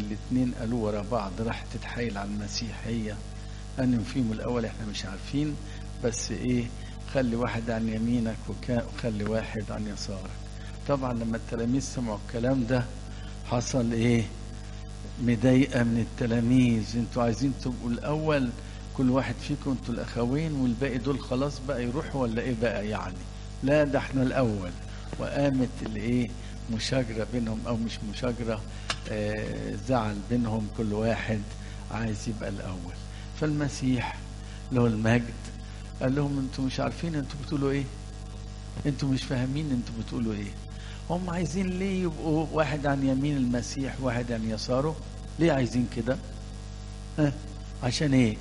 الاتنين قالوا ورا بعض راح تتحايل على المسيح، هي أن فيهم الأول احنا مش عارفين، بس ايه خلي واحد عن يمينك وخلي واحد عن يسارك. طبعا لما التلاميذ سمعوا الكلام ده حصل ايه؟ مضايقة من التلاميذ، انتوا عايزين تبقوا الأول كل واحد فيكم، انتوا الأخوين والباقي دول خلاص بقى يروحوا ولا ايه بقى يعني؟ لا ده احنا الأول. وقامت الايه مشاجرة بينهم، او مش مشاجرة، زعل بينهم، كل واحد عايز يبقى الأول. فالمسيح له المجد قال لهم انتوا مش عارفين انتوا بتقولوا ايه، انتوا مش فاهمين انتوا بتقولوا ايه. هم عايزين ليه يبقوا واحد عن يمين المسيح واحد عن يساره؟ ليه عايزين كده؟ عشان ايه؟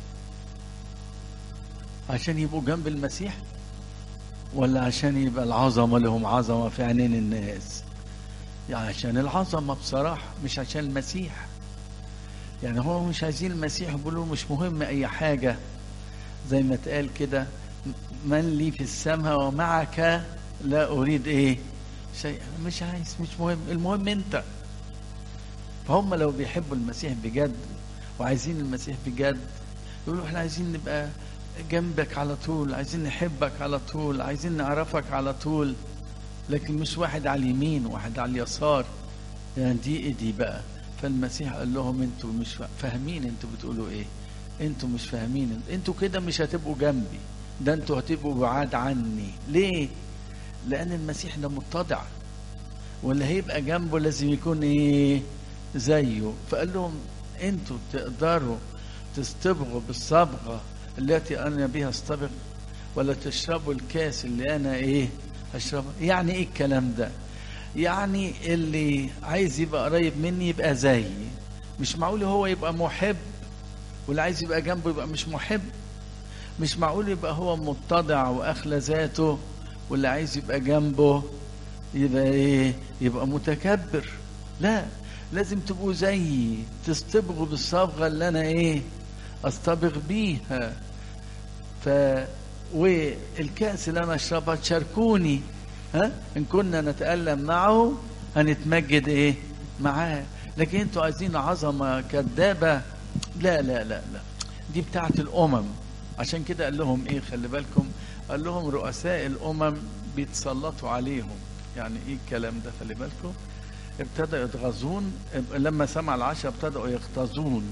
عشان يبقوا جنب المسيح، ولا عشان يبقى العظمة لهم عظمة في عينين الناس؟ يعني عشان العظمة بصراحة، مش عشان المسيح. يعني هو مش عايزين المسيح، يقولوا مش مهم اي حاجة، زي ما اتقال كده من لي في السماء ومعك لا اريد ايه شيء، مش عايز، مش مهم، المهم انت. فهم لو بيحبوا المسيح بجد وعايزين المسيح بجد يقولوا احنا عايزين نبقى جنبك على طول، عايزين نحبك على طول، عايزين نعرفك على طول، لكن مش واحد على اليمين وواحد على اليسار. يعني دي بقى. فالمسيح قال لهم انتوا مش فاهمين انتوا بتقولوا ايه، انتوا مش فاهمين، انتوا كده مش هتبقوا جنبي، ده انتوا هتبقوا بعاد عني. ليه؟ لان المسيح ده متضع، واللي هيبقى جنبه لازم يكون ايه زيه. فقال لهم انتوا تقدروا تصطبغوا بالصبغة التي انا بها اصطبغ، ولا تشربوا الكاس اللي انا ايه اشربه؟ يعني ايه الكلام ده؟ يعني اللي عايز يبقى قريب مني يبقى زيي. مش معقول هو يبقى محب واللي عايز يبقى جنبه يبقى مش محب. مش معقول يبقى هو متضع واخلى ذاته واللي عايز يبقى جنبه يبقى ايه؟ يبقى متكبر. لا، لازم تبقوا زيي، تصطبغوا بالصبغة اللي انا ايه اصطبغ بيها. والكأس اللي انا اشربها تشاركوني، ان كنا نتألم معه هنتمجد ايه معاه. لكن انتوا عايزين عظمة كذابة، لا لا لا لا، دي بتاعت الامم. عشان كده قال لهم ايه، خلي بالكم، قال لهم رؤساء الامم بيتسلطوا عليهم. يعني ايه الكلام ده؟ خلي بالكم، ابتدأوا يتغاظون لما سمع العشاء، ابتدأوا يغتاظون.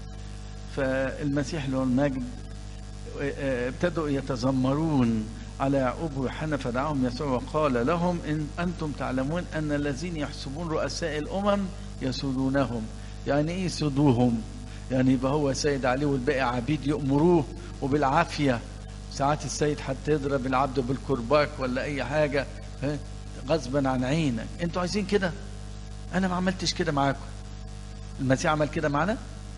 فالمسيح له المجد ابتدأوا يتذمرون على يعقوب ويوحنا، فدعاهم يسوع وقال لهم إن أنتم تعلمون أن الذين يحسبون رؤساء الأمم يسودونهم. يعني إيه يسودوهم؟ يعني يبقى هو سيد عليه والباقي عبيد يأمروه وبالعافية. ساعات السيد حتى يضرب العبد بالكرباك ولا أي حاجة غصبا عن عينك. أنتوا عايزين كده؟ أنا ما عملتش كده معاكم. المسيح عمل كده معنا؟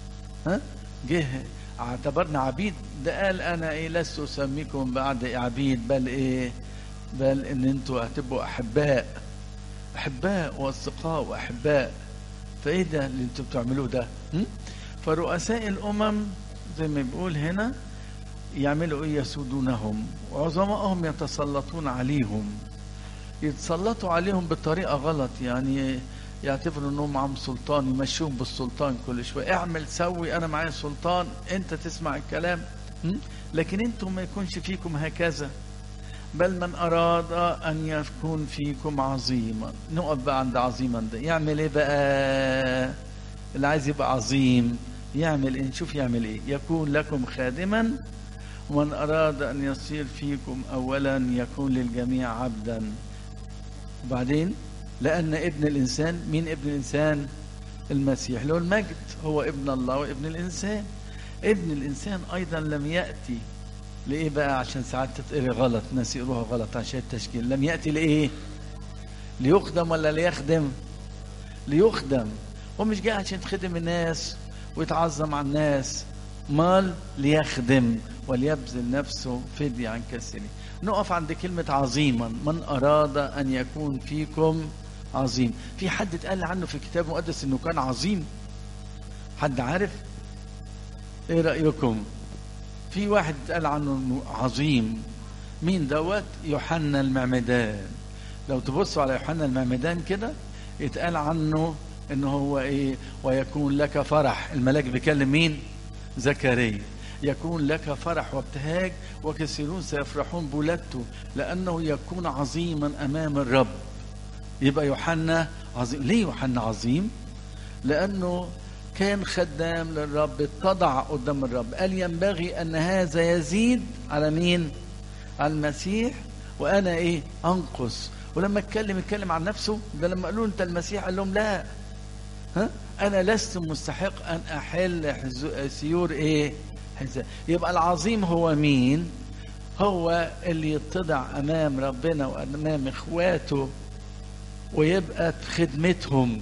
جه اعتبرنا عبيد؟ ده قال انا ايه لست اسميكم بعد عبيد، بل ايه، بل ان انتوا هتبقوا احباء، احباء واصدقاء واحباء. فايه ده اللي انتوا بتعملوه ده؟ فرؤساء الامم زي ما بيقول هنا يعملوا ايه؟ يسودونهم، وعظمائهم يتسلطون عليهم. يتسلطوا عليهم بطريقه غلط، يعني يعتبروا انهم معهم سلطان، يمشوهم بالسلطان كل شويه، اعمل سوي، انا معايا سلطان، انت تسمع الكلام. لكن انتم ما يكونش فيكم هكذا، بل من اراد ان يكون فيكم عظيما. نقف بقى عند عظيما ده. يعمل ايه بقى اللي عايز يبقى عظيم؟ يعمل ايه؟ نشوف يعمل ايه. يكون لكم خادما، ومن اراد ان يصير فيكم اولا يكون للجميع عبدا. وبعدين لأن ابن الإنسان، مين ابن الإنسان؟ المسيح له المجد، هو ابن الله وابن الإنسان. ابن الإنسان أيضا لم يأتي لإيه بقى؟ عشان ساعات تتقري غلط، ناس يقروها غلط عشان التشكيل. لم يأتي لإيه؟ ليخدم ولا ليخدم؟ ليخدم. هو مش جاي عشان تخدم الناس ويتعظم على الناس، مال ليخدم وليبذل نفسه فدية عن كثيرين. نقف عند كلمة عظيما. من أراد أن يكون فيكم عظيم. في حد اتقال عنه في الكتاب المقدس انه كان عظيم؟ حد عارف؟ ايه رأيكم؟ في واحد اتقال عنه انه عظيم. مين دوت؟ يوحنا المعمدان. لو تبصوا على يوحنا المعمدان كده اتقال عنه ان هو ايه؟ ويكون لك فرح. الملاك بيكلم مين؟ زكريا. يكون لك فرح وابتهاج وكثيرون سيفرحون بولادته لانه يكون عظيما امام الرب. يبقى يوحنا عظيم. ليه يوحنا عظيم؟ لانه كان خدام للرب، اتضع قدام الرب، قال ينبغي ان هذا يزيد على مين؟ على المسيح، وانا ايه؟ انقص. ولما اتكلم عن نفسه ده، لما قالوا انت المسيح قال لهم لا، انا لست مستحق ان احل سيور ايه؟ حذاء. يبقى العظيم هو مين؟ هو اللي يتضع امام ربنا وامام اخواته ويبقى في خدمتهم.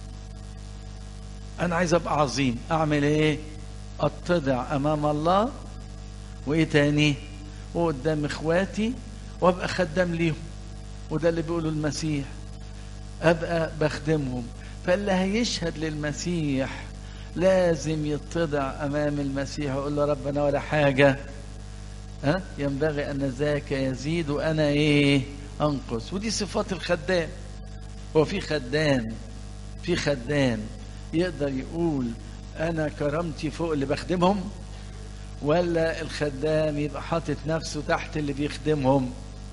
انا عايز ابقى عظيم، اعمل ايه؟ اتضع امام الله، وايه تاني؟ وقدام اخواتي، وابقى خدام ليهم. وده اللي بيقوله المسيح، ابقى بخدمهم. فاللي هيشهد للمسيح لازم يتضع امام المسيح ويقول له ربنا ولا حاجه، ينبغي ان ذاك يزيد وانا ايه؟ انقص. ودي صفات الخدام. هو في خدام يقدر يقول انا كرامتي فوق اللي بخدمهم؟ ولا الخدام يبقى حاطط نفسه تحت اللي بيخدمهم؟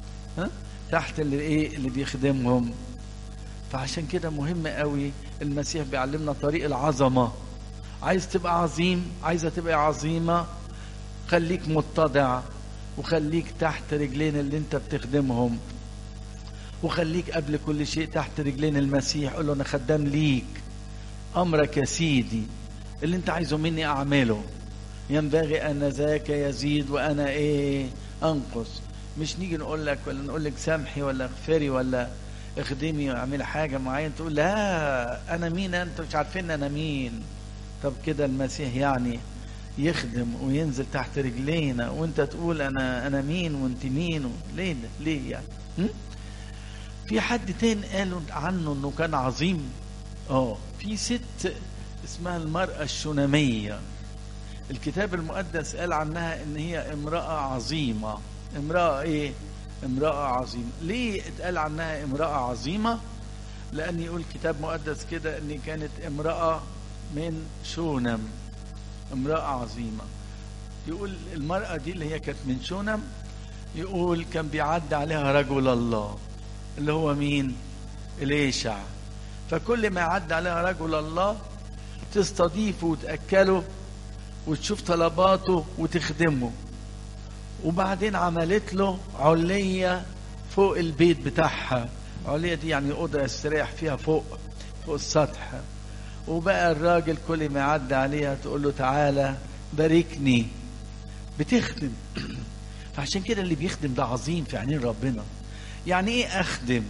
تحت اللي ايه؟ اللي بيخدمهم. فعشان كده مهم قوي المسيح بيعلمنا طريق العظمه. عايز تبقى عظيم، عايزه تبقى عظيمه، خليك متضع، وخليك تحت رجلين اللي انت بتخدمهم، وخليك قبل كل شيء تحت رجلين المسيح. قول له انا خدام ليك، امرك يا سيدي، اللي انت عايزه مني اعمله. ينبغي ان ذاك يزيد وانا ايه؟ انقص. مش نيجي نقول لك ولا نقول لك سامحي ولا اغفري ولا اخدمي واعملي حاجه معينه تقول لا انا مين؟ انت مش عارفين انا مين. طب كده المسيح يعني يخدم وينزل تحت رجلينا وانت تقول انا مين وانت مين؟ ليه ده؟ ليه يعني؟ في حد تاني قالوا عنه انه كان عظيم. في ست اسمها المرأة الشونامية. الكتاب المقدس قال عنها ان هي امرأة عظيمة. امرأة ايه؟ امرأة عظيمة. ليه اتقال عنها امرأة عظيمة؟ لان يقول كتاب مقدس كده ان كانت امرأة من شونم، امرأة عظيمة. يقول المرأة دي اللي هي كانت من شونم، يقول كان بيعدي عليها رجل الله اللي هو مين؟ إليشع. فكل ما يعدي عليها رجل الله تستضيفه وتأكله وتشوف طلباته وتخدمه. وبعدين عملت له علية فوق البيت بتاعها. علية دي يعني أوضة يستريح فيها فوق السطح. وبقى الراجل كل ما يعدي عليها تقول له تعالى باركني. بتخدم. فعشان كده اللي بيخدم ده عظيم في عينين ربنا. يعني ايه اخدم؟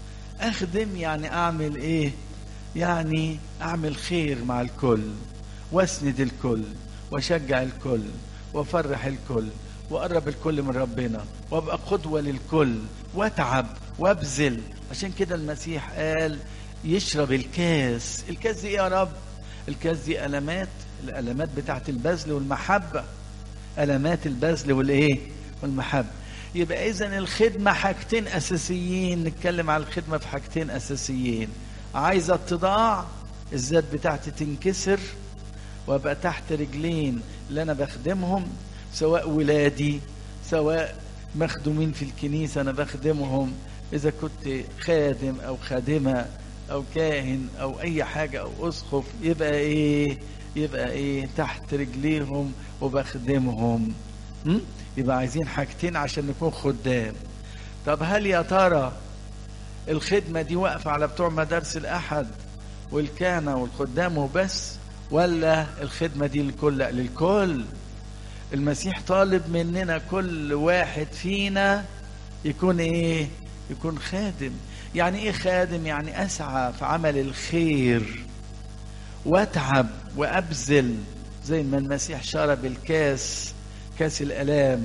اخدم يعني اعمل ايه؟ يعني اعمل خير مع الكل، واسند الكل، واشجع الكل، وافرح الكل، واقرب الكل من ربنا، وابقى قدوة للكل، واتعب وابذل. عشان كده المسيح قال يشرب الكاس. الكاس دي ايه يا رب؟ الكاس دي الالمات بتاعت البذل والمحبة. الامات البذل والايه؟ والمحبة. يبقى اذن الخدمة حاجتين اساسيين. نتكلم على الخدمة في حاجتين اساسيين. عايزة اتضاع، الذات بتاعتي تنكسر وابقى تحت رجلين اللي انا بخدمهم، سواء ولادي سواء مخدومين في الكنيسة انا بخدمهم، اذا كنت خادم او خادمة او كاهن او اي حاجة او اسقف، يبقى ايه؟ تحت رجليهم وبخدمهم. يبقى عايزين حاجتين عشان نكون خدام. طب هل يا ترى الخدمة دي واقفة على بتوع مدارس الأحد والكهنة والخدام وبس، ولا الخدمة دي للكل؟ المسيح طالب مننا كل واحد فينا يكون ايه؟ يكون خادم. يعني ايه خادم؟ يعني اسعى في عمل الخير واتعب وابذل زي ما المسيح شرب الكاس، كاس الالام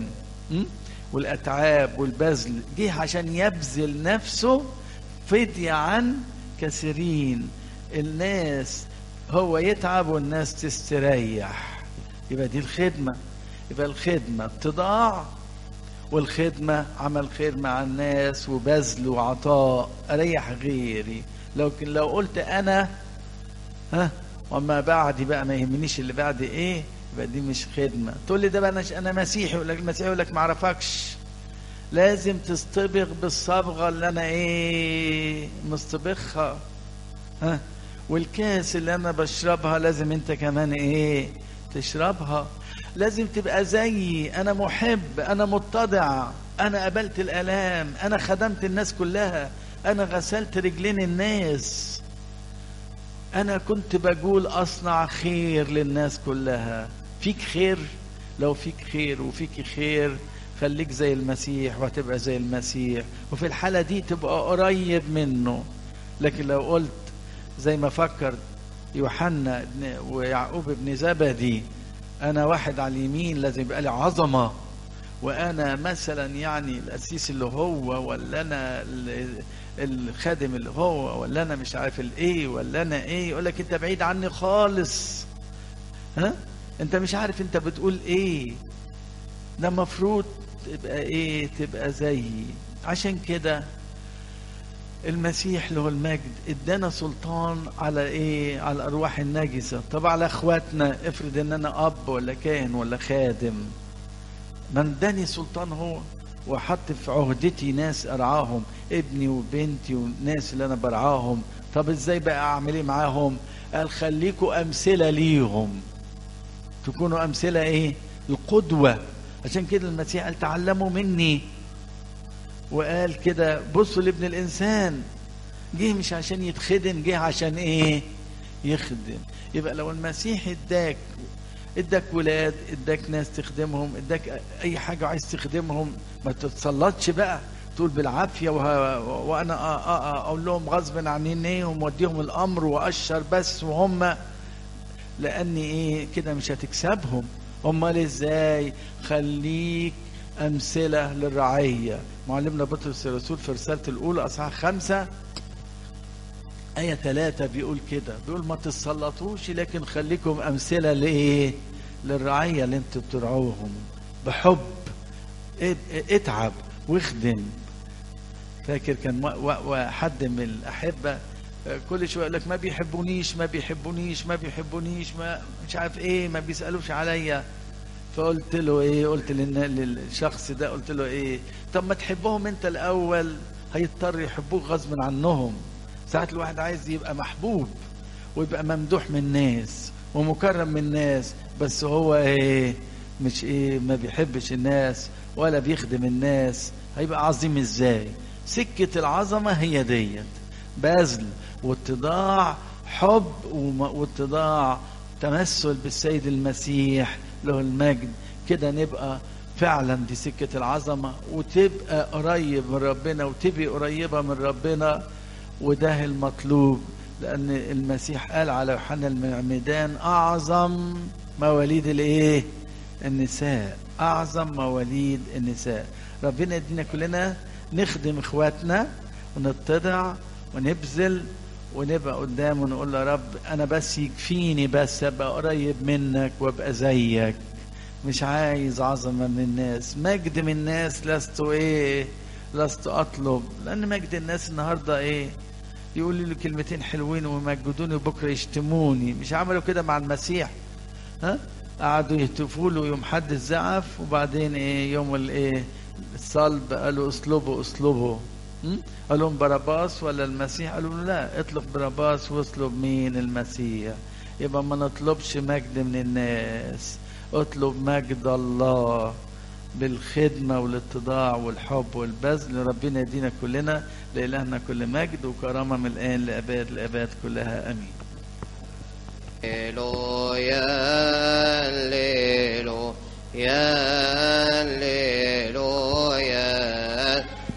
والاتعاب والبذل، جه عشان يبذل نفسه فدية عن كثيرين. الناس هو يتعب والناس تستريح. يبقى دي الخدمة. يبقى الخدمة اتضاع، والخدمة عمل خير مع الناس وبذل وعطاء، أريح غيري. لو قلت أنا ها، وما بعدي بقى ما يهمنيش اللي بعد ايه، يبقى دي مش خدمة. تقول لي ده بقى انا مسيحي، يقول لك المسيحي يقول لك ما اعرفكش. لازم تصطبغ بالصبغة اللي انا ايه مصطبخها. ها، والكاس اللي انا بشربها لازم انت كمان ايه تشربها. لازم تبقى زيي، انا محب، انا متضع، انا قبلت الالام، انا خدمت الناس كلها، انا غسلت رجلين الناس، انا كنت بقول اصنع خير للناس كلها. فيك خير؟ لو فيك خير وفيك خير خليك زي المسيح وهتبقى زي المسيح، وفي الحالة دي تبقى قريب منه. لكن لو قلت زي ما فكر يوحنا ويعقوب ابن زبدي، انا واحد على اليمين لازم يبقى لي عظمة، وانا مثلا يعني القسيس اللي هو، ولا انا الخادم اللي هو، ولا انا مش عارف الايه، ولا انا ايه، يقول لك انت بعيد عني خالص. ها، انت مش عارف انت بتقول ايه. ده مفروض تبقى ايه، تبقى زيي. عشان كده المسيح له المجد ادانا سلطان على ايه، على الارواح النجسة. طب على اخواتنا، افرض ان انا اب ولا كاهن ولا خادم، من اداني سلطان هو، وحط في عهدتي ناس ارعاهم، ابني وبنتي والناس اللي انا برعاهم. طب ازاي بقى اعمل ايه معاهم؟ قال خليكوا امثلة ليهم، تكونوا امثلة ايه، القدوة. عشان كده المسيح قال تعلموا مني، وقال كده بصوا لابن الانسان، جه مش عشان يتخدم، جه عشان ايه، يخدم. يبقى لو المسيح اداك ولاد، اداك ناس تخدمهم، اداك اي حاجة عايز تخدمهم، ما تتسلطش بقى تقول بالعافية وانا اقول لهم غصب عنهم ووديهم الامر واشر بس وهم، لان ايه كده مش هتكسبهم. امال ازاي؟ خليك امثلة للرعية. معلمنا بطرس الرسول في رسالته الاولى اصحاح 5 آية 3 بيقول كده، بيقول ما تسلطوش لكن خليكم أمثلة لإيه؟ للرعية اللي انتوا بترعوهم بحب. اتعب واخدم. فاكر كان حد من الأحبة كل شوية يقول لك ما بيحبونيش ما بيحبونيش ما بيحبونيش، ما مش عارف ايه، ما بيسألوش عليا. فقلت له ايه، قلت للشخص ده، قلت له ايه، طب ما تحبهم انت الأول، هيضطر يحبوك غصب عنهم. ساعات الواحد عايز يبقى محبوب ويبقى ممدوح من الناس ومكرم من الناس، بس هو ايه، مش ايه، ما بيحبش الناس ولا بيخدم الناس، هيبقى عظيم ازاي؟ سكة العظمة هي ديت، بذل واتضاع، حب واتضاع، تمثل بالسيد المسيح له المجد. كده نبقى فعلا دي سكة العظمة، وتبقى قريب من ربنا وتبقى قريبة من ربنا. وده المطلوب، لأن المسيح قال على يوحنا المعمدان أعظم مواليد الإيه؟ النساء، أعظم مواليد النساء. ربنا يدينا كلنا نخدم إخواتنا ونتضع ونبذل ونبقى قدامه ونقول له رب أنا بس يكفيني بس أبقى قريب منك وأبقى زيك، مش عايز عظمة من الناس، مجد من الناس لست أطلب. لأن مجد الناس النهاردة إيه؟ يقول لي كلمتين حلوين ويمجدوني وبكرة يشتموني. مش عملوا كده مع المسيح؟ ها؟ قعدوا يهتفوا له يوم حد الزعف، وبعدين إيه يوم الإيه الصلب قالوا اصلبوا. قال لهم باراباس ولا المسيح؟ قالوا لا، اطلب باراباس واطلب مين؟ المسيح. يبقى ما نطلبش مجد من الناس، اطلب مجد الله بالخدمة والاتضاع والحب والبذل. ربنا يدينا كلنا، لإلهنا كل مجد وكرامة من الآن لأباد الآباد كلها آمين.